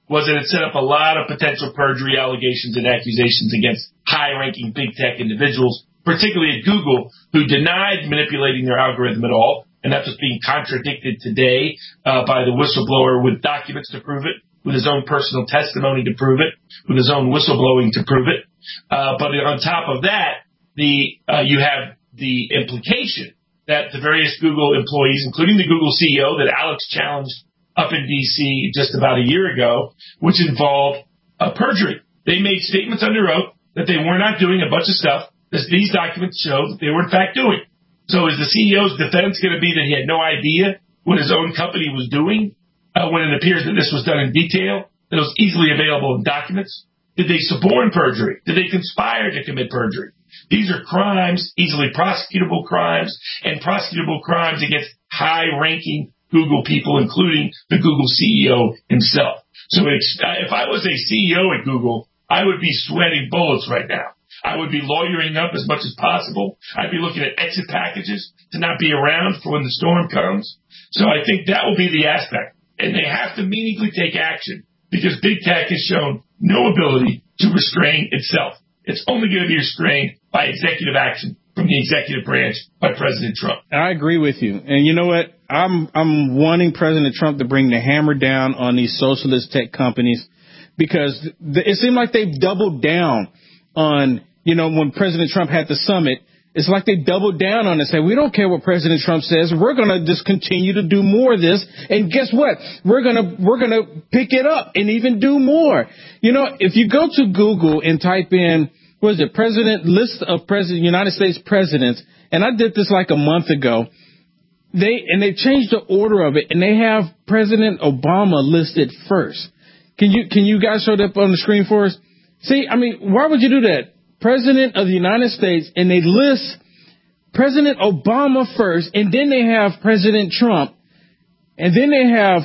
was that it set up a lot of potential perjury allegations and accusations against high-ranking big tech individuals, particularly at Google, who denied manipulating their algorithm at all. And that's what's being contradicted today uh, by the whistleblower with documents to prove it, with his own personal testimony to prove it, with his own whistleblowing to prove it. Uh, but on top of that, the uh, you have the implication that the various Google employees, including the Google C E O that Alex challenged up in D C just about a year ago, which involved uh, perjury. They made statements under oath that they were not doing a bunch of stuff that these documents show that they were in fact doing. So is the C E O's defense going to be that he had no idea what his own company was doing uh, when it appears that this was done in detail, that it was easily available in documents? Did they suborn perjury? Did they conspire to commit perjury? These are crimes, easily prosecutable crimes, and prosecutable crimes against high-ranking Google people, including the Google C E O himself. So it's, if I was a C E O at Google, I would be sweating bullets right now. I would be lawyering up as much as possible. I'd be looking at exit packages to not be around for when the storm comes. So I think that will be the aspect. And they have to meaningfully take action because big tech has shown no ability to restrain itself. It's only going to be restrained by executive action from the executive branch by President Trump. I agree with you. And you know what? I'm I'm wanting President Trump to bring the hammer down on these socialist tech companies because it seemed like they've doubled down on, you know, when President Trump had the summit, it's like they doubled down on it and said, we don't care what President Trump says. We're going to just continue to do more of this. And guess what? We're going to we're going to pick it up and even do more. You know, if you go to Google and type in, what is it, president list of president United States presidents, and I did this like a month ago. They and they changed the order of it, and they have President Obama listed first. Can you can you guys show that up on the screen for us? See, I mean, why would you do that? President of the United States, and they list President Obama first, and then they have President Trump, and then they have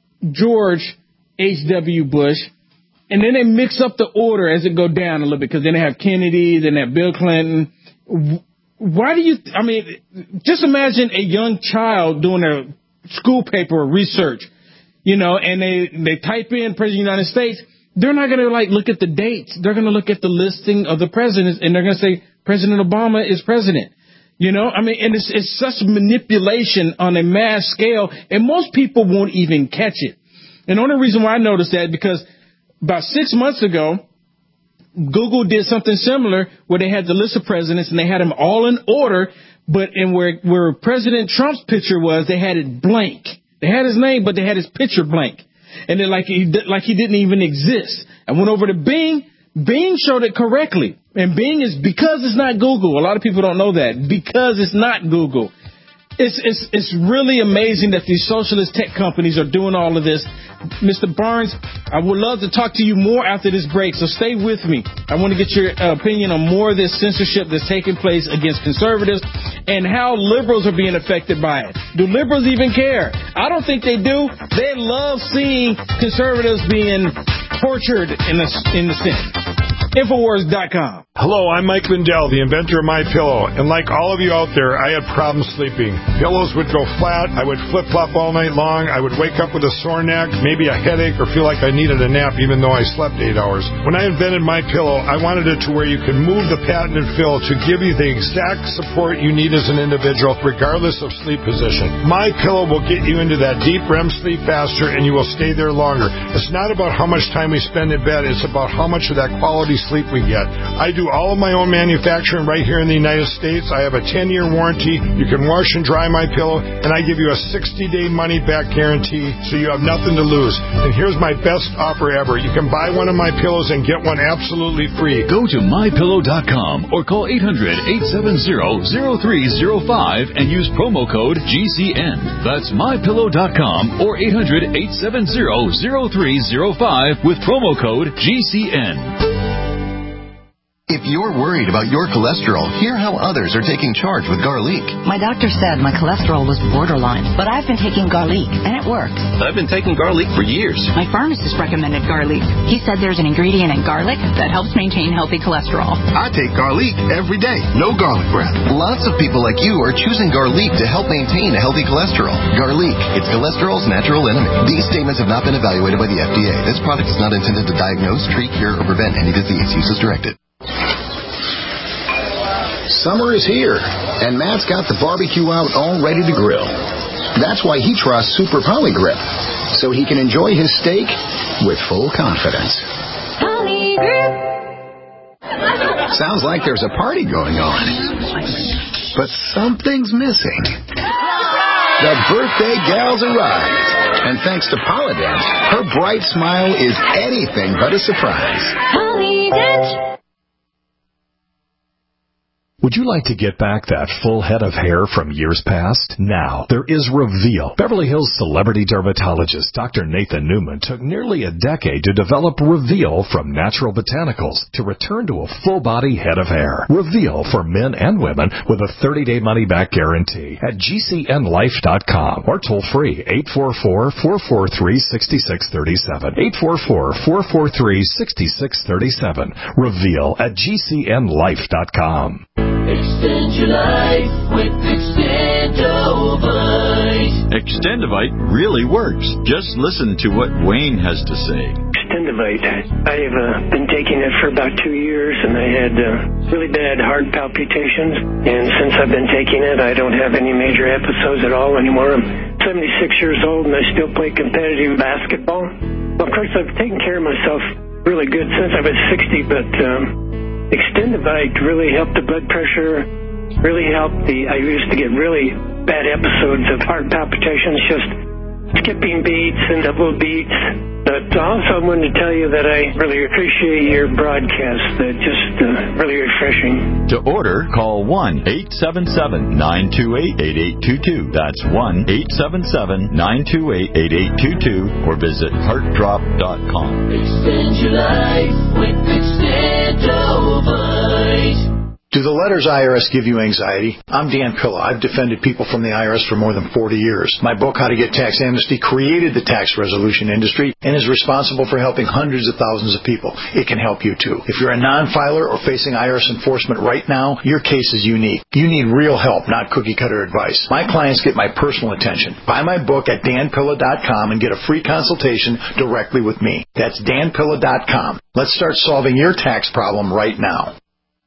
George H W Bush, and then they mix up the order as it go down a little bit, because then they have Kennedy, then they have Bill Clinton. Why do you, I mean, just imagine a young child doing a school paper or research, you know, and they, they type in President of the United States. They're not going to, like, look at the dates. They're going to look at the listing of the presidents, and they're going to say President Obama is president. You know, I mean, and it's, it's such manipulation on a mass scale, and most people won't even catch it. And the only reason why I noticed that, because about six months ago, Google did something similar where they had the list of presidents and they had them all in order, but in where, where President Trump's picture was, they had it blank. They had his name, but they had his picture blank. And then like he, like he didn't even exist. I went over to Bing. Bing showed it correctly. And Bing is, because it's not Google. A lot of people don't know that. Because it's not Google. It's, it's, it's really amazing that these socialist tech companies are doing all of this. Mister Barnes, I would love to talk to you more after this break, so stay with me. I want to get your uh, opinion on more of this censorship that's taking place against conservatives and how liberals are being affected by it. Do liberals even care? I don't think they do. They love seeing conservatives being tortured in a, in a sense. Infowars dot com. Hello, I'm Mike Lindell, the inventor of MyPillow, and like all of you out there, I had problems sleeping. Pillows would go flat, I would flip-flop all night long, I would wake up with a sore neck, maybe a headache, or feel like I needed a nap even though I slept eight hours. When I invented MyPillow, I wanted it to where you could move the patented fill to give you the exact support you need as an individual, regardless of sleep position. MyPillow will get you into that deep R E M sleep faster, and you will stay there longer. It's not about how much time we spend in bed, it's about how much of that quality sleep we get. I do all of my own manufacturing right here in the United States. I have a ten-year warranty. You can wash and dry my pillow, and I give you a sixty-day money-back guarantee, so you have nothing to lose. And here's my best offer ever. You can buy one of my pillows and get one absolutely free. Go to my pillow dot com or call eight hundred, eight seven zero, zero three zero five and use promo code G C N. That's my pillow dot com or eight hundred, eight seven zero, zero three zero five with promo code G C N. If you're worried about your cholesterol, hear how others are taking charge with garlic. My doctor said my cholesterol was borderline, but I've been taking garlic, and it works. I've been taking garlic for years. My pharmacist recommended garlic. He said there's an ingredient in garlic that helps maintain healthy cholesterol. I take garlic every day. No garlic breath. Lots of people like you are choosing garlic to help maintain a healthy cholesterol. Garlic, it's cholesterol's natural enemy. These statements have not been evaluated by the F D A. This product is not intended to diagnose, treat, cure, or prevent any disease. Use as directed. Summer is here, and Matt's got the barbecue out all ready to grill. That's why he trusts Super Poly Grip, so he can enjoy his steak with full confidence. Poly Grip. Sounds like there's a party going on, but something's missing. The birthday gal's arrived, and thanks to Polydent, her bright smile is anything but a surprise. Polydent. Would you like to get back that full head of hair from years past? Now, there is Reveal. Beverly Hills celebrity dermatologist Doctor Nathan Newman took nearly a decade to develop Reveal from natural botanicals to return to a full-body head of hair. Reveal for men and women with a thirty-day money-back guarantee at G C N life dot com or toll-free eight four four, four four three, six six three seven. eight four four, four four three, six six three seven. Reveal at G C N life dot com. Extend your life with Extendovite. Extendovite really works. Just listen to what Wayne has to say. Extendovite. I've uh, been taking it for about two years, and I had uh, really bad heart palpitations. And since I've been taking it, I don't have any major episodes at all anymore. I'm seventy-six years old, and I still play competitive basketball. Well, of course, I've taken care of myself really good since I was sixty, but um, Extendovite really helped the blood pressure, really helped the, I used to get really bad episodes of heart palpitations, just skipping beats and double beats. But also I wanted to tell you that I really appreciate your broadcast. They're just uh, really refreshing. To order, call one eight seven seven, nine two eight, eight eight two two. That's one eight seven seven, nine two eight, eight eight two two or visit heart drop dot com. Extend your life with Extendovite. Do the letters I R S give you anxiety? I'm Dan Pilla. I've defended people from the I R S for more than forty years. My book, How to Get Tax Amnesty, created the tax resolution industry and is responsible for helping hundreds of thousands of people. It can help you, too. If you're a non-filer or facing I R S enforcement right now, your case is unique. You need real help, not cookie-cutter advice. My clients get my personal attention. Buy my book at dan pilla dot com and get a free consultation directly with me. That's dan pilla dot com. Let's start solving your tax problem right now.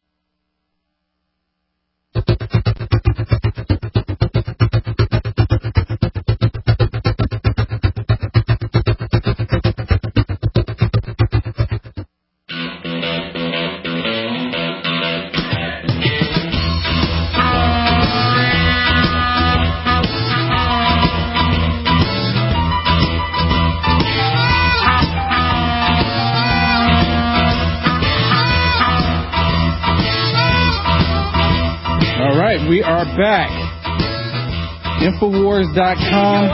We are back. Infowars dot com.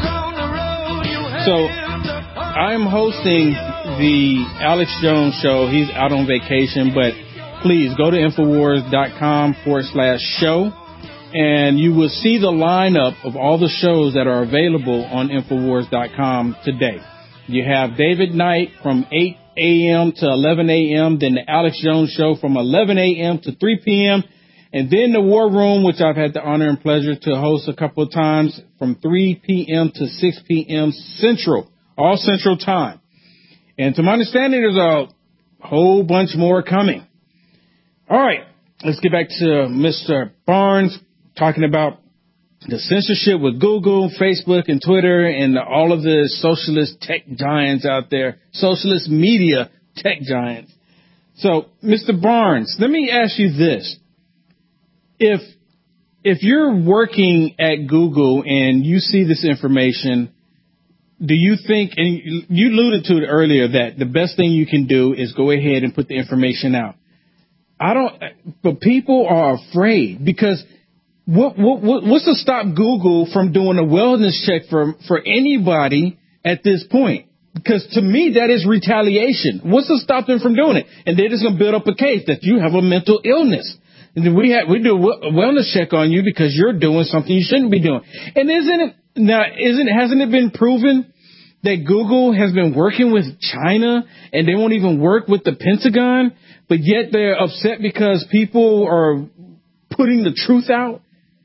So, I'm hosting the Alex Jones Show. He's out on vacation, but please go to Infowars dot com forward slash show, and you will see the lineup of all the shows that are available on Infowars dot com today. You have David Knight from eight a.m. to eleven a.m., then the Alex Jones Show from eleven a.m. to three p.m., and then the War Room, which I've had the honor and pleasure to host a couple of times, from three p.m. to six p.m. Central, all Central Time. And to my understanding, there's a whole bunch more coming. All right, let's get back to Mister Barnes talking about the censorship with Google, Facebook, and Twitter, and all of the socialist tech giants out there, socialist media tech giants. So, Mister Barnes, let me ask you this. If if you're working at Google and you see this information, do you think, and you alluded to it earlier, that the best thing you can do is go ahead and put the information out? I don't, but people are afraid because what, what, what what's to stop Google from doing a wellness check for for anybody at this point? Because to me, that is retaliation. What's to stop them from doing it? And they're just going to build up a case that you have a mental illness. And then we have, we do a wellness check on you because you're doing something you shouldn't be doing. And isn't it, now, isn't, hasn't it been proven that Google has been working with China and they won't even work with the Pentagon, but yet they're upset because people are putting the truth out?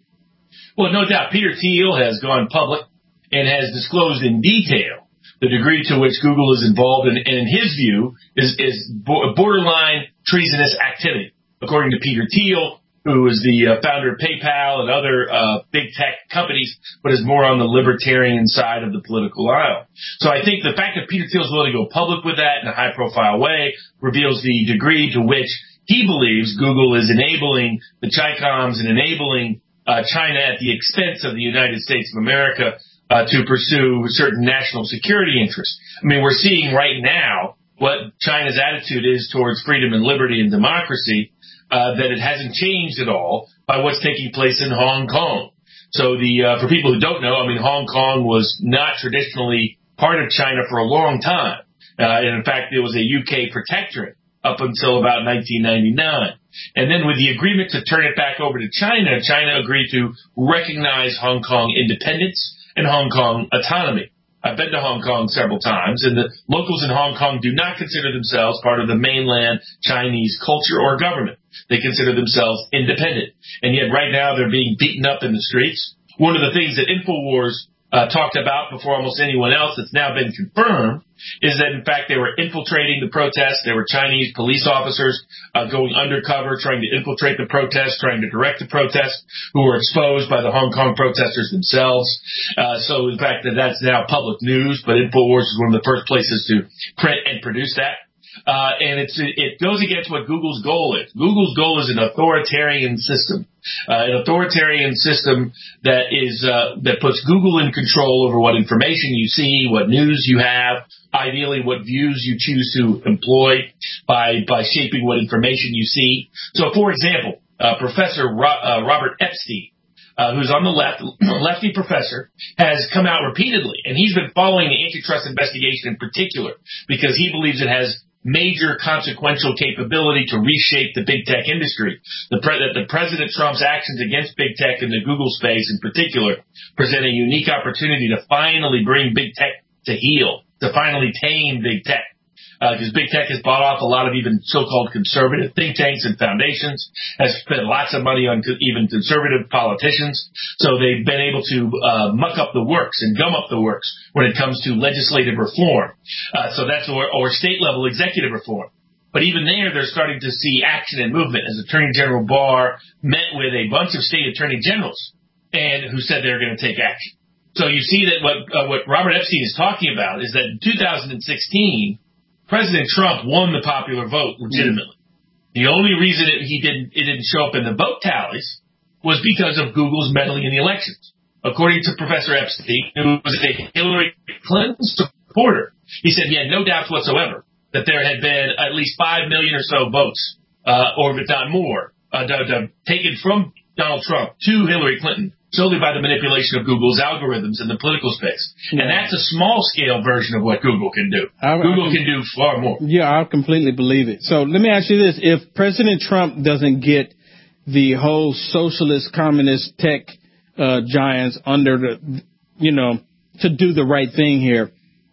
Well, no doubt. Peter Thiel has gone public and has disclosed in detail the degree to which Google is involved in, and in his view, is, is borderline treasonous activity. According to Peter Thiel, who is the uh, founder of PayPal and other uh, big tech companies, but is more on the libertarian side of the political aisle. So I think the fact that Peter Thiel is willing to go public with that in a high-profile way reveals the degree to which he believes Google is enabling the Chi-Coms and enabling uh, China at the expense of the United States of America uh, to pursue certain national security interests. I mean, we're seeing right now what China's attitude is towards freedom and liberty and democracy, uh, that it hasn't changed at all by what's taking place in Hong Kong. So the uh, for people who don't know, I mean, Hong Kong was not traditionally part of China for a long time. Uh, and in fact, it was a U K protectorate up until about nineteen ninety-nine. And then with the agreement to turn it back over to China, China agreed to recognize Hong Kong independence and Hong Kong autonomy. I've been to Hong Kong several times, and the locals in Hong Kong do not consider themselves part of the mainland Chinese culture or government. They consider themselves independent. And yet right now they're being beaten up in the streets. One of the things that InfoWars uh, talked about before almost anyone else that's now been confirmed is that, in fact, they were infiltrating the protests. There were Chinese police officers uh, going undercover, trying to infiltrate the protests, trying to direct the protests, who were exposed by the Hong Kong protesters themselves. Uh, so, in fact, that that's now public news, but InfoWars is one of the first places to print and produce that. Uh, and it's, it goes against what Google's goal is. Google's goal is an authoritarian system, uh, an authoritarian system that is, uh, that puts Google in control over what information you see, what news you have, ideally what views you choose to employ by, by shaping what information you see. So, for example, uh, Professor Ro- uh, Robert Epstein, Uh, who's on the left, lefty professor, has come out repeatedly, and he's been following the antitrust investigation in particular because he believes it has major consequential capability to reshape the big tech industry. The pre- that the President Trump's actions against big tech in the Google space in particular present a unique opportunity to finally bring big tech to heel, to finally tame big tech. Because uh, big tech has bought off a lot of even so-called conservative think tanks and foundations, has spent lots of money on co- even conservative politicians. So they've been able to uh, muck up the works and gum up the works when it comes to legislative reform. Uh, so that's or, or state-level executive reform. But even there, they're starting to see action and movement, as Attorney General Barr met with a bunch of state attorney generals and who said they're going to take action. So you see that what uh, what Robert Epstein is talking about is that in two thousand sixteen, President Trump won the popular vote legitimately. The only reason it, he didn't, it didn't show up in the vote tallies was because of Google's meddling in the elections. According to Professor Epstein, who was a Hillary Clinton supporter, he said he had no doubts whatsoever that there had been at least five million or so votes, uh, or if not more, uh, d- d- taken from Donald Trump to Hillary Clinton solely by the manipulation of Google's algorithms in the political space. Yeah. And that's a small-scale version of what Google can do. I, Google I, can do far more. Yeah, I completely believe it. So let me ask you this. If President Trump doesn't get the whole socialist, communist tech uh, giants under the, you know, to do the right thing here,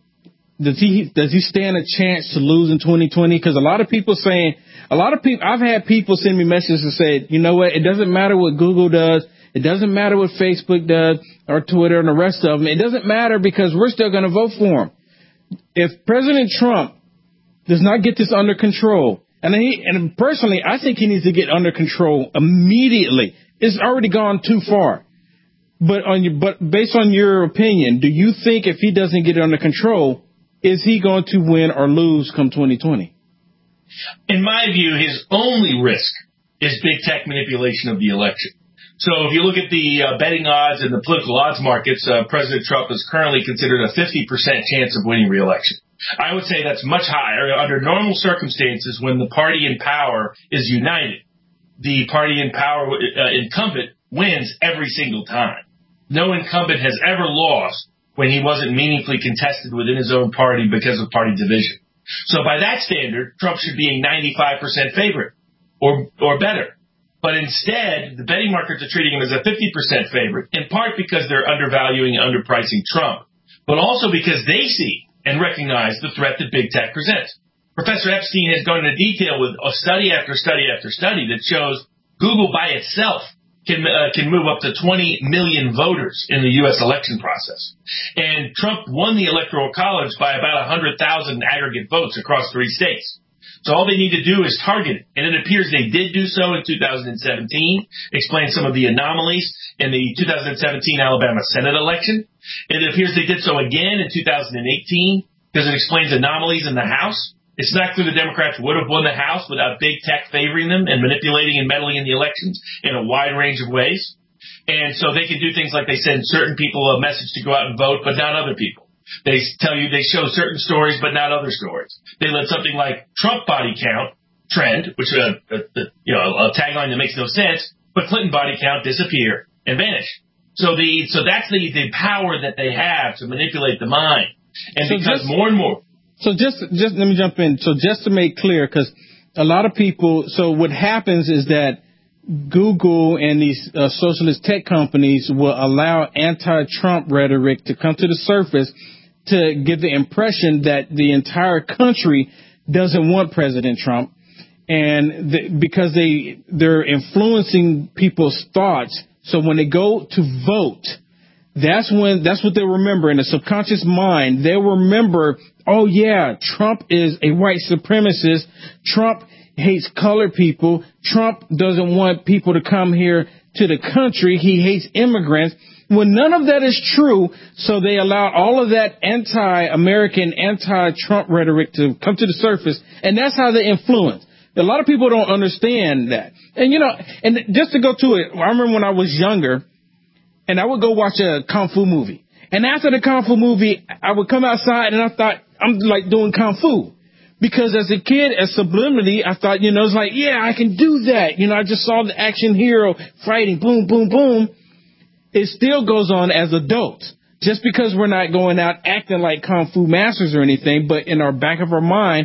does he does he stand a chance to lose in twenty twenty? Because a lot of people saying, a lot of people, I've had people send me messages and say, you know what, it doesn't matter what Google does. It doesn't matter what Facebook does or Twitter and the rest of them. It doesn't matter because we're still going to vote for him. If President Trump does not get this under control, and he, and personally, I think he needs to get under control immediately. It's already gone too far. But on your, but based on your opinion, do you think if he doesn't get it under control, is he going to win or lose come twenty twenty? In my view, his only risk is big tech manipulation of the election. So if you look at the uh, betting odds and the political odds markets, uh, President Trump is currently considered a fifty percent chance of winning re-election. I would say that's much higher. Under normal circumstances, when the party in power is united, the party in power uh, incumbent wins every single time. No incumbent has ever lost when he wasn't meaningfully contested within his own party because of party division. So by that standard, Trump should be a ninety-five percent favorite or or better. But instead, the betting markets are treating him as a fifty percent favorite, in part because they're undervaluing and underpricing Trump, but also because they see and recognize the threat that big tech presents. Professor Epstein has gone into detail with a study after study after study that shows Google by itself can uh, can move up to twenty million voters in the U S election process. And Trump won the Electoral College by about one hundred thousand aggregate votes across three states. So all they need to do is target it. And it appears they did do so in two thousand seventeen, explain some of the anomalies in the two thousand seventeen Alabama Senate election. It appears they did so again in two thousand eighteen because it explains anomalies in the House. It's not clear the Democrats would have won the House without big tech favoring them and manipulating and meddling in the elections in a wide range of ways. And so they can do things like they send certain people a message to go out and vote, but not other people. They tell you they show certain stories, but not other stories. They let something like Trump body count trend, which uh, uh, you know, a tagline that makes no sense, but Clinton body count disappear and vanish. So the so that's the, the power that they have to manipulate the mind. And so because just, more and more. So just just let me jump in. So just to make clear, because a lot of people. So what happens is that Google and these uh, socialist tech companies will allow anti-Trump rhetoric to come to the surface to give the impression that the entire country doesn't want President Trump, and the, because they they're influencing people's thoughts. So when they go to vote, that's when that's what they'll remember in the subconscious mind. They'll remember, oh yeah, Trump is a white supremacist. Trump hates colored people. Trump doesn't want people to come here to the country. He hates immigrants. Well, none of that is true, so they allowed all of that anti-American, anti-Trump rhetoric to come to the surface, and that's how they influence. A lot of people don't understand that. And, you know, and just to go to it, I remember when I was younger, and I would go watch a Kung Fu movie. And after the Kung Fu movie, I would come outside, and I thought, I'm like doing Kung Fu. Because as a kid, as subliminally, I thought, you know, it's like, yeah, I can do that. You know, I just saw the action hero fighting, boom, boom, boom. It still goes on as adults. Just because we're not going out acting like Kung Fu masters or anything, but in our back of our mind,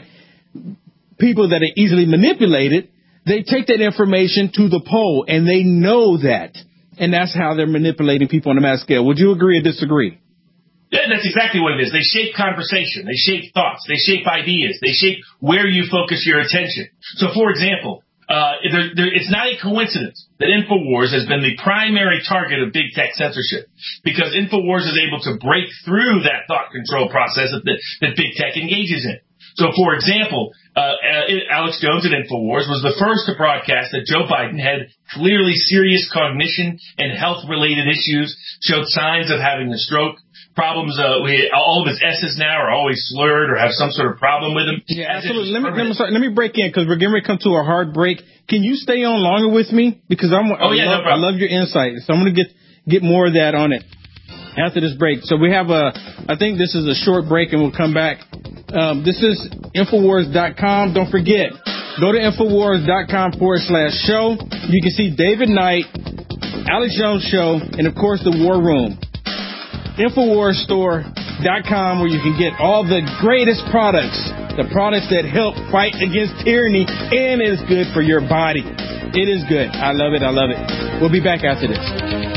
people that are easily manipulated, they take that information to the poll, and they know that. And that's how they're manipulating people on a mass scale. Would you agree or disagree? Yeah, that's exactly what it is. They shape conversation. They shape thoughts. They shape ideas. They shape where you focus your attention. So, for example, uh, there, there, it's not a coincidence that InfoWars has been the primary target of big tech censorship, because InfoWars is able to break through that thought control process that, that big tech engages in. So, for example, uh, Alex Jones at InfoWars was the first to broadcast that Joe Biden had clearly serious cognition and health-related issues, showed signs of having a stroke. Problems, uh, we, all of his S's now are always slurred or have some sort of problem with them. Yeah, absolutely. Let me, let me, sorry, let me break in because we're getting ready to come to a hard break. Can you stay on longer with me? Because I'm, oh, I, yeah, love, no I love your insight. So I'm going to get, get more of that on it after this break. So we have a, I think this is a short break and we'll come back. Um, this is Infowars dot com. Don't forget, go to Infowars dot com forward slash show. You can see David Knight, Alex Jones Show, and of course the War Room. Infowars Store dot com, where you can get all the greatest products, the products that help fight against tyranny, and is good for your body. It is good. I love it. I love it. We'll be back after this.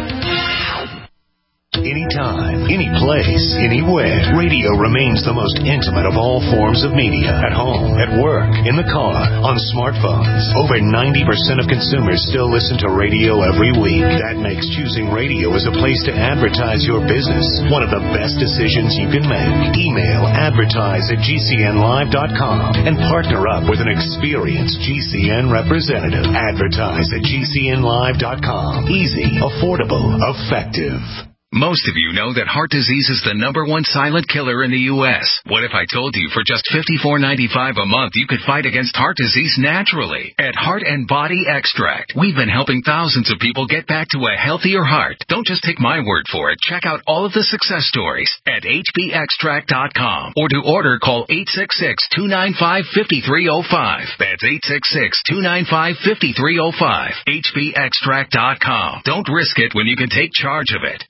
Anytime, any place, anywhere. Radio remains the most intimate of all forms of media. At home, at work, in the car, on smartphones. Over ninety percent of consumers still listen to radio every week. That makes choosing radio as a place to advertise your business one of the best decisions you can make. Email advertise at G C N live dot com and partner up with an experienced G C N representative. Advertise at G C N live dot com. Easy, affordable, effective. Most of you know that heart disease is the number one silent killer in the U S What if I told you for just fifty-four ninety-five a month you could fight against heart disease naturally? At Heart and Body Extract, we've been helping thousands of people get back to a healthier heart. Don't just take my word for it. Check out all of the success stories at H B extract dot com, or to order, call eight six six, two nine five, five three zero five. That's eight six six, two nine five, five three zero five. H B extract dot com. Don't risk it when you can take charge of it.